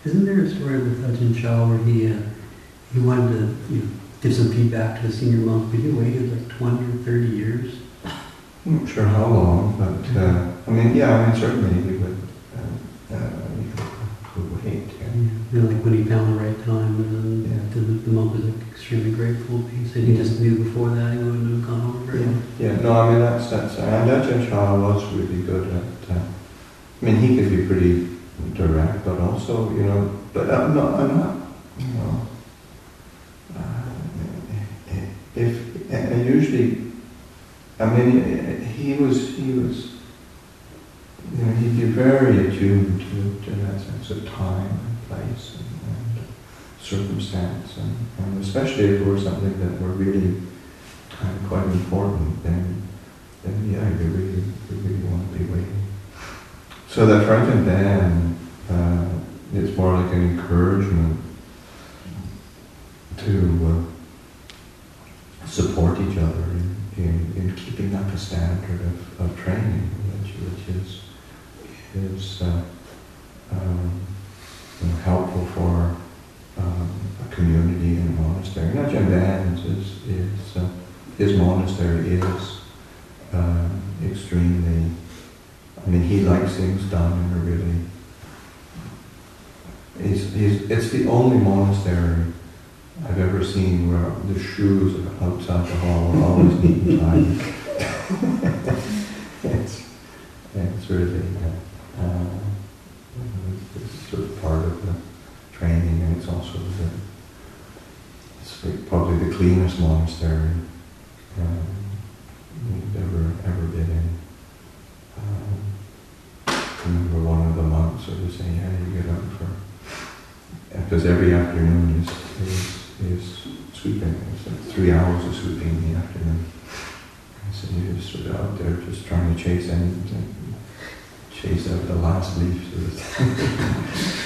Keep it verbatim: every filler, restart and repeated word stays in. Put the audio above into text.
Isn't there a story with Ajahn Chah where he uh, he wanted to you know, give some feedback to the senior monk, but he waited like twenty or thirty years? I'm not sure how long, but uh, I mean, yeah, I mean, certainly he would, uh, uh, he would wait. Yeah. Yeah. You know, like when he found the right time, and Yeah. the, the monk was like extremely grateful. He said he Yeah. just knew before that he wouldn't have gone over it. Yeah. yeah, no, I mean, that's, that's, and Ajahn Chah was really good at, uh, I mean, he could be pretty direct, but also, you know, but I'm not, I'm not you know, uh, if, and usually, I mean, he was, he was, you know, he'd be very attuned to, to that sense of time and place and, and circumstance, and, and especially if it were something that were really kind of quite important, then, then yeah, you really, you really want to be waiting. So that Franklin Dan, uh, it's more like an encouragement to uh, support each other in, in, in keeping up a standard of, of training, which, which is is uh, um, you know, helpful for um, a community and a monastery. Now, Ajahn Dan's is, is uh, his monastery is uh, extremely. I mean, he likes things done in a really. He's, he's, it's the only monastery I've ever seen where the shoes outside the hall are always neat and tidy. it's, it's really, uh, uh, it's sort of part of the training, and it's also the, it's like probably the cleanest monastery um, we've ever, ever been in. Um, I remember one of the monks sort of saying, yeah, you get up for, because every afternoon is, is is sweeping. It's like three hours of sweeping in the afternoon. And so you're just sort of out there just trying to chase anything, chase out the last leaf. Sort of